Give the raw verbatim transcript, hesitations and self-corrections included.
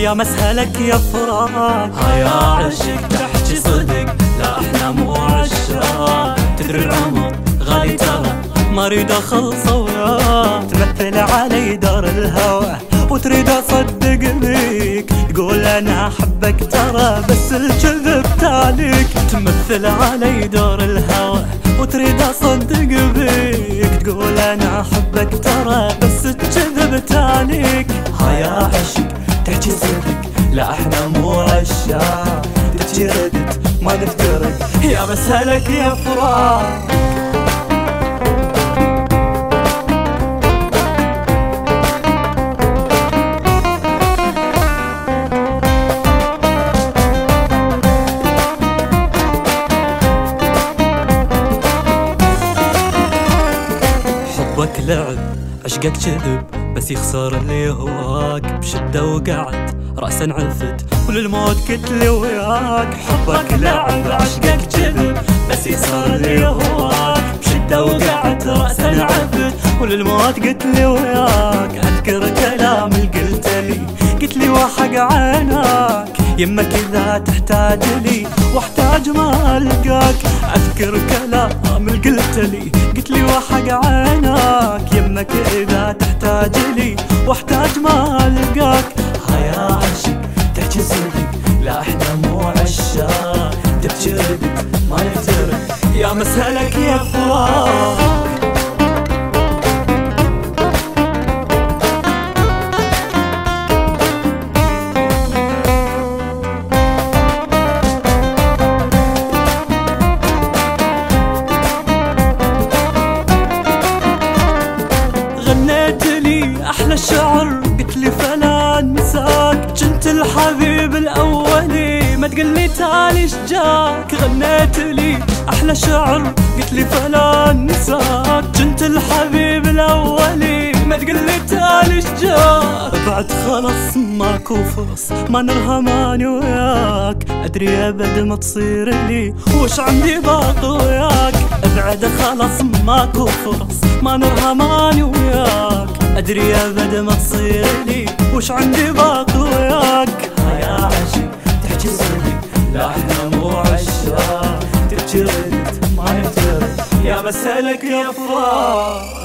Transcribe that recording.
يا مسهلك يا فراق. هيا عشق تحكي صدق، لا احنا مو عشاق. تدري العمر غالي ترى، ما اريد اخلصه وياك. تمثل علي دار الهوى وتريد اصدق بيك، تقول انا احبك ترى بس الكذب تاليك. تمثل علي دار الهوى وتريد اصدق بيك، تقول انا احبك ترى بس الكذب تاليك. هيا عشق تحكي صدق، لا احنا مو عشاق. تحكي ردت ما نفترق، يا مسهلك يا فراق. حبك لعب عشقك كذب، بس يخسر اللي هواك. بشدة وقعت رأسا عفت وللموت قلت لي وياك. حبك لعب عشقك كذب، بس يخسر اللي هواك. بشدة وقعت رأسا عفت وللموت قلت لي وياك. أذكر كلام اللي قلت لي، قلت لي وحق عينك يمك إذا تحتاج لي واحتاج ما ألقاك. أذكر كلام اللي قلت لي، قلت لي وحق عينك يمك إذا تحتاج لي واحتاج ما ألقاك. هيا عشق تحكي صدق، لا احنا مو عشاق. تبكي ردت ما نفترق، يا مسهلك يا فراق. غنيت لي احلى شعر، قلت لي فلا انساك. كنت الحبيب الاولي، ما تقلي تالي شجاك. غنيت لي احلى شعر، قلت لي فلا انساك. كنت الحبيب الاولي، ما تقلي تالي شجاك. بعد خلص ماكو فرص، ما نرهم اني وياك. ادري ابد ما تصير لي وش عندي باقي وياك. ابعد خلص ماكو فرص، ما نرهم اني وياك. ادري ابد ما تصير لي وش عندي باقي وياك. هيا عشق تحكي صدق، لا احنا مو عشاق. تبكي ردت ما نفترق، يا مسهلك يا فراق.